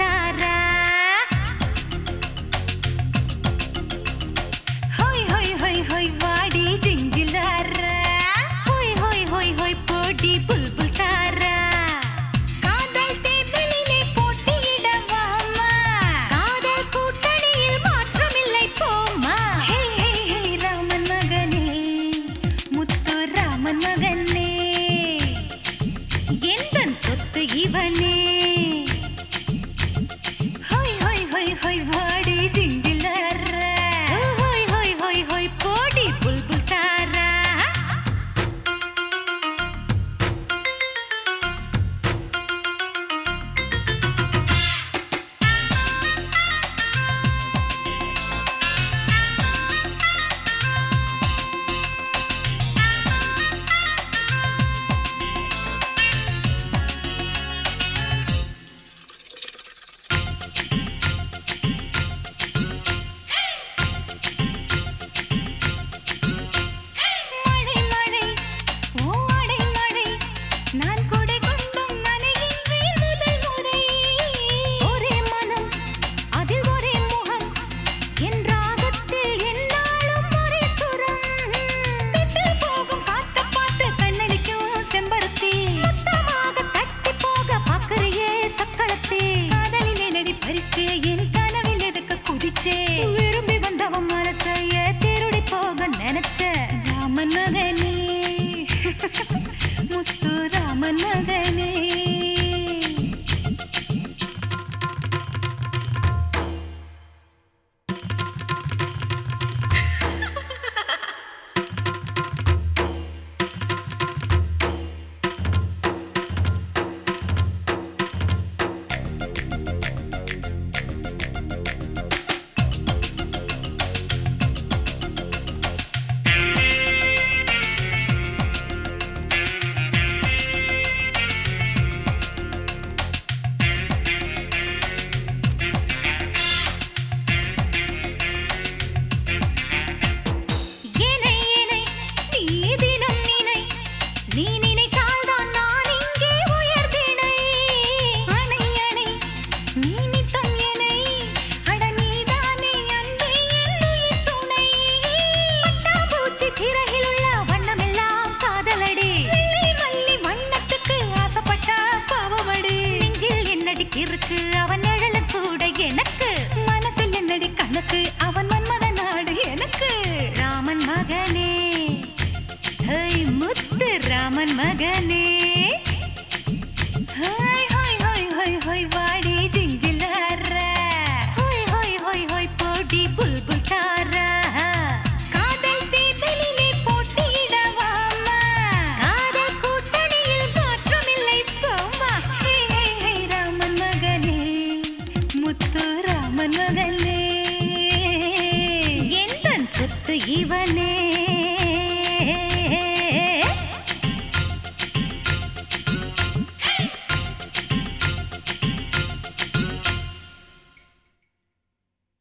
தாரா ஹோய் ஹோய் ஹோய் ஹோய் வாடி ஜிஞ்சிலாரா ஹோய் ஹோய் ஹோய் ஹோய் போடி புல்புல் தாரா காதல் தேர்தலிலே போட்டியிடவாமா காதல் கூட்டணியில் மாற்றமில்லை போமா ஹே ஹே ஹே ராமன் மகனே முத்து ராமன் மகனே எந்தன் சொத்து இவனே ஹோய் ஹோய் ஹோய் ஹோய் வாடி ஜிஞ்சிலாரா ஹோய் ஹோய் ஹோய் ஹோய் போடி புல்புல் தாரா மழை மழை ஓ அடை மழை நான் கொடை கொண்டும் நனைகின்றேன் முதல் முறை ஒரே மனம் அதில் ஒரே முகம் என் ராகத்தில் என்னாலும் ஒரே சுரம் விட்டு போகும் காத்த பார்த்து கண்ணடிக்கும் செம்பருத்தி மொத்தமாக தட்டி போக பார்க்கறியே சக்களத்தி காதலில் என்னடி பறிச்சு என் கனவில் எதுக்கு குதிச்சே விரும்பி வந்தவன் மனசையே திருடி போக நினைச்ச ராமன் மகனே முத்து ராமன் மகனே ஏனை ஏனை நீ தினம் நினை நீ நினைத்தால்தான் நான் இங்கே உயர்தினை அணை அணை நீ நித்தம் எனை அட நீதானே அன்பே என் உயிர் துணை பட்டாம்பூச்சி சிறகில் உள்ள வண்ணமெல்லாம் காதலடி வெள்ளை மல்லி வண்ணத்துக்கு ஆசைப்பட்டா பாவமடி நெஞ்சில் என்னடி கிறுக்கு அவன் நிழலு கூட எனக்கு மனசில் என்னடி கணக்கு அவன் மன்மத நாடு எனக்கு ராமன் மகனே ஹை முத்து ராமன் மகனே